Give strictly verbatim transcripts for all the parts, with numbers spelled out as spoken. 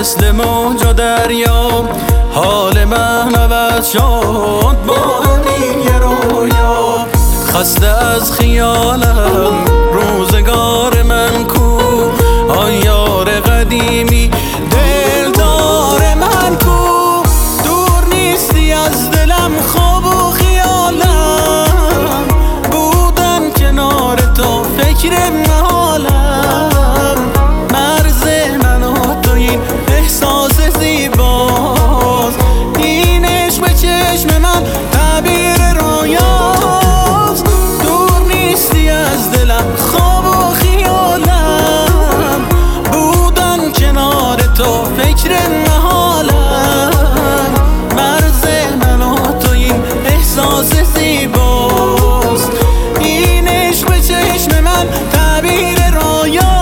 مثل موج و دریا حال من عوض شد با همین یه رویا. خسته از خیالم روزگار من کو، آن یار قدیمی دلدار من کو. دور نیستی از دلم خواب و خیالم، بودن کنار تو فکر محالم. مرز من و تو این احساس زیباست، این عشق به چشم من تعبیر رویاست. دور نیستی از دلم خواب و خیالم، بودن کنار تو فکر محالم. مرز من و تو این احساس زیباست، این عشق به چشم من تعبیر رویاست.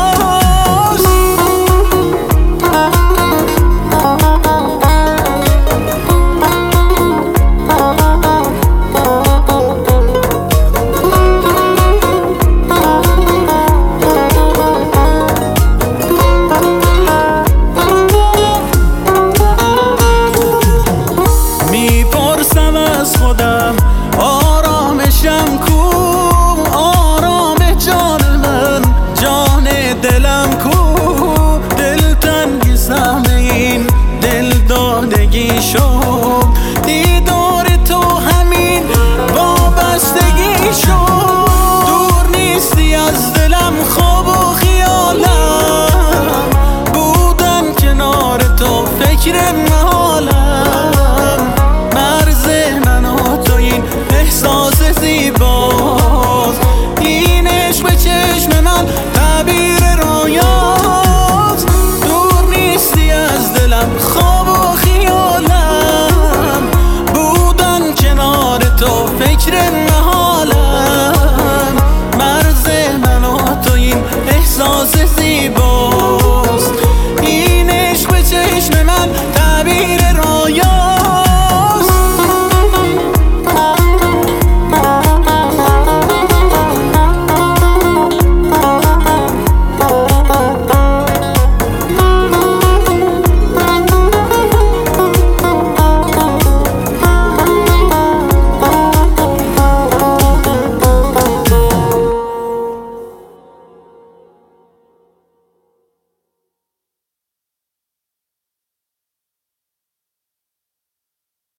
میپرسم از خودم آرامشم کو، آرام جان من جان دلم کو. دلتنگیزم این دل دادگی شد، دیدار تو همین وابستگی شد. دور نیستی از دلم خواب و خیالم، بودن کنار تو فکر